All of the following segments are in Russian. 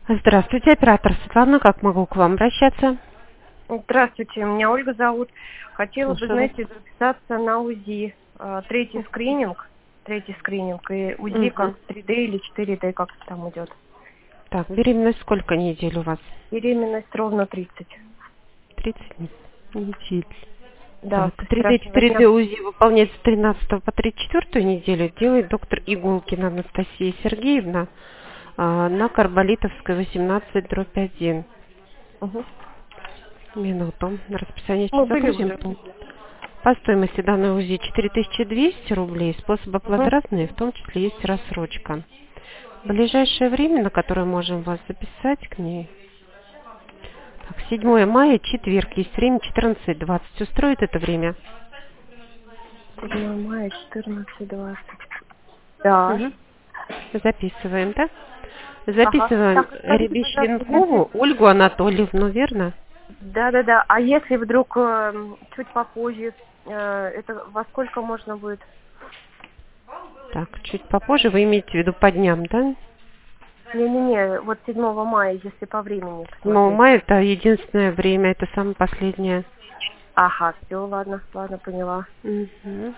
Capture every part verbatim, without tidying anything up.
Здравствуйте, оператор Светлана, как могу к вам обращаться? Здравствуйте, меня Ольга зовут. Хотела бы, Слушаю вас. знаете, записаться на УЗИ. А, Третий скрининг, третий скрининг, и УЗИ Мгм. как три дэ или четыре дэ, как там идет. Так, беременность сколько недель у вас? Беременность ровно тридцать. тридцать недель. Да, Так, со три дэ вчерашнего четыре дня. дэ УЗИ выполняется с тринадцатого по тридцать четвёртую неделю. Делает доктор Игулкина Анастасия Сергеевна а, на Карболитовской восемнадцать дробь один. Мгм. Минуту. На расписание Мы сейчас были загрузим. уже. По стоимости данной УЗИ четыре тысячи двести рублей. Способ оплаты Мгм. разные, в том числе есть рассрочка. В ближайшее время, на которое можем вас записать к ней. Так, седьмое мая, четверг, есть время четырнадцать двадцать. Устроит это время? седьмого мая, четырнадцать двадцать. Да. Угу. Записываем, да? Ага. Записываем Так, скажите, пожалуйста, если... Рябищенкову Ольгу Анатольевну, верно? Да-да-да. А если вдруг эм, чуть попозже, э, это во сколько можно будет? Так, чуть попозже вы имеете в виду по дням, да? Не-не-не, вот седьмого мая, если по времени седьмого посмотреть. мая это единственное время, это самое последнее. Ага, все, ладно, ладно, поняла. Мгм.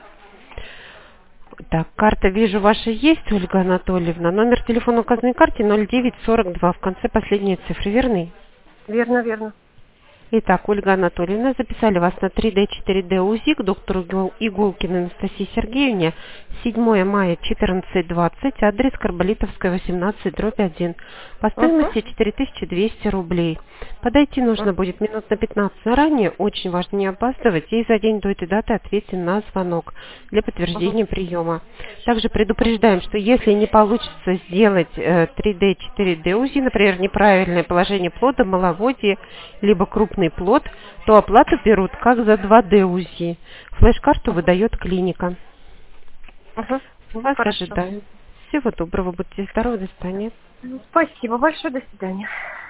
Так, карта, вижу, ваша есть, Ольга Анатольевна. Номер телефона указанной карте ноль девять сорок два. В конце последние цифры, верный? Верно, верно. Итак, Ольга Анатольевна, записали вас на три дэ четыре дэ УЗИ к доктору Игол- Игулкиной Анастасии Сергеевне. седьмое мая, четырнадцать двадцать, адрес Карболитовская, восемнадцать дробь один. По Угу, стоимости четыре тысячи двести рублей. Подойти нужно будет минут на пятнадцать заранее. Очень важно не опаздывать. И за день до этой даты ответьте на звонок для угу, подтверждения приема. Также предупреждаем, что если не получится сделать э, три дэ четыре дэ УЗИ, например, неправильное положение плода, маловодие, либо крупный плод, то оплату берут как за два дэ УЗИ. Флеш-карту выдает клиника. угу. Вас Хорошо. ожидаю. Всего доброго, будьте здоровы, до свидания. Спасибо большое, до свидания.